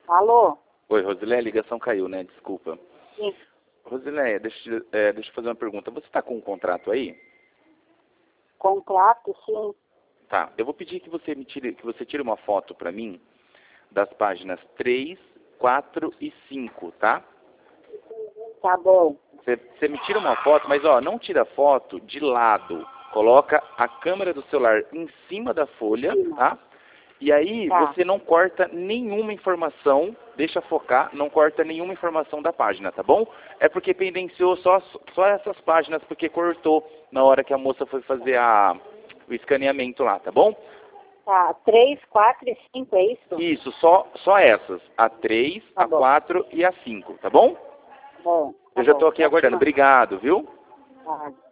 Alô? Oi, Rosileia, a ligação caiu, né? Desculpa. Sim. Rosileia, deixa eu fazer uma pergunta. Você está com um contrato aí? Contrato, sim. Tá. Eu vou pedir que você tire uma foto para mim das páginas 3, 4 e 5, tá? Tá bom. Você me tira uma foto, mas ó, não tira foto de lado. Coloca a câmera do celular em cima da folha, tá? E aí Tá. você não corta nenhuma informação, deixa focar, não corta nenhuma informação da página, tá bom? É porque pendenciou só essas páginas, porque cortou na hora que a moça foi fazer o escaneamento lá, tá bom? Tá. 3, 4 e 5, é isso? Isso, só essas. A 3, Tá a bom. 4 e a 5, tá bom? Bom. Eu já tô aqui aguardando. Obrigado, viu? Tá.